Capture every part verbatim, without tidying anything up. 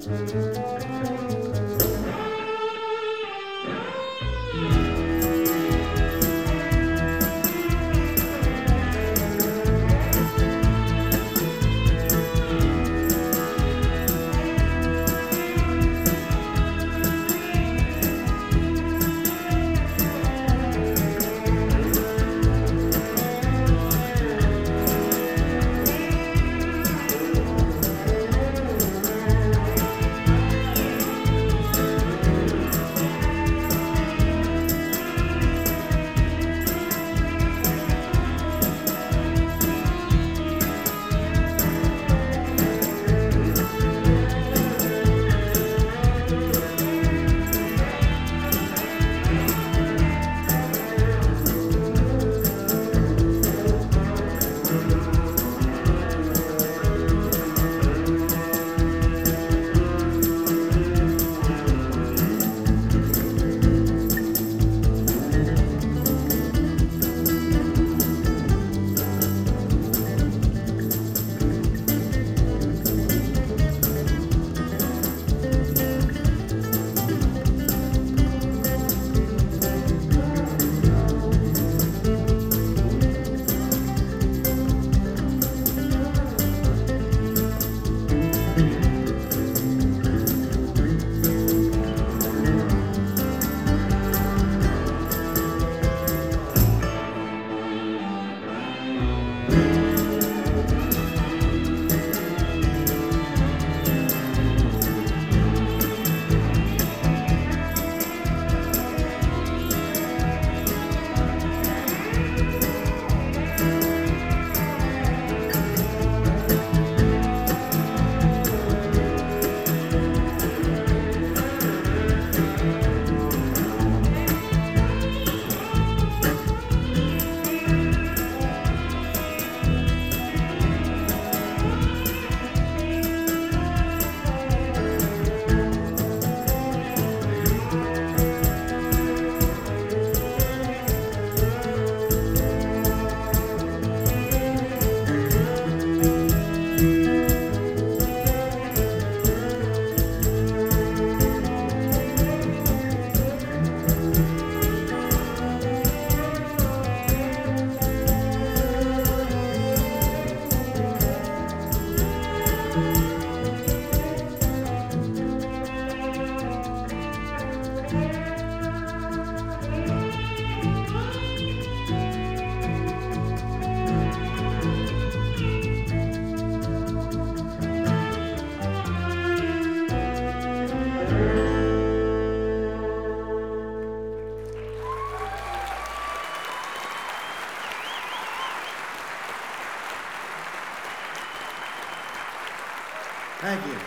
Thank you.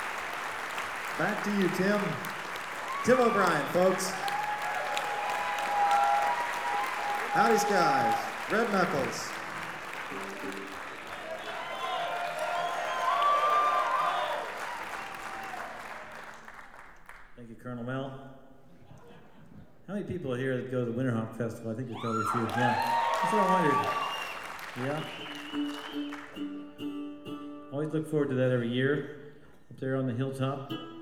Back to you, Tim. Tim O'Brien, folks. Howdy Skies, Red Knuckles. Thank you, Colonel Mel. How many people are here that go to the Winterhawk Festival? I think there's probably a few. Yeah, that's what I wondered. Yeah. Always look forward to that every year, up there on the hilltop.